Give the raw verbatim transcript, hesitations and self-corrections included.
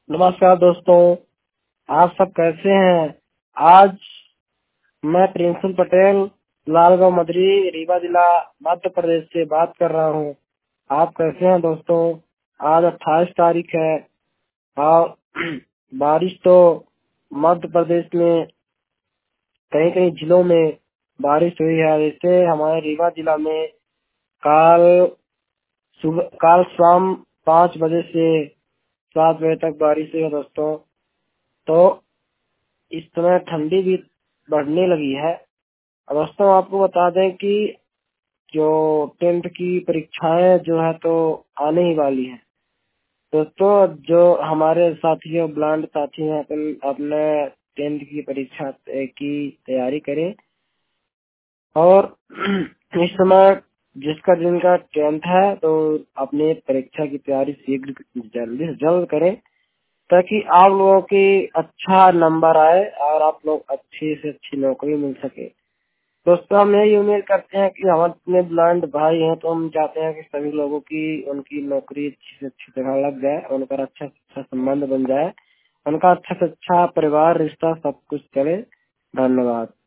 नमस्कार दोस्तों, आप सब कैसे हैं। आज मैं प्रिंसिपल पटेल लालगांव मदरी रीवा जिला मध्य प्रदेश से बात कर रहा हूं। आप कैसे हैं दोस्तों। आज अट्ठाईस तारीख है और बारिश तो मध्य प्रदेश में कई कई जिलों में बारिश हुई है। जैसे हमारे रीवा जिला में काल सुबह काल शाम पाँच बजे से सात बजे तक बारिश हुई है दोस्तों। तो इस समय ठंडी भी बढ़ने लगी है। दोस्तों आपको बता दें कि जो टेंथ की परीक्षाएं जो है तो आने ही वाली है। दोस्तों जो हमारे साथी है ब्लाइंड साथी हैं अपन अपने टेंथ की परीक्षा की तैयारी करें। और इस समय जिसका जिनका टेंथ है तो अपने परीक्षा की तैयारी शीघ्र जल्दी से जल्द करें ताकि आप लोगों की अच्छा नंबर आए और आप लोग अच्छी से अच्छी नौकरी मिल सके। दोस्तों हम यही उम्मीद करते हैं कि हम अपने ब्लाइंड भाई हैं तो हम चाहते हैं कि सभी लोगों की उनकी नौकरी अच्छी से अच्छी तरह लग जाए, उनका अच्छा से अच्छा संबंध बन जाए, उनका अच्छा से अच्छा परिवार रिश्ता सब कुछ चले। धन्यवाद।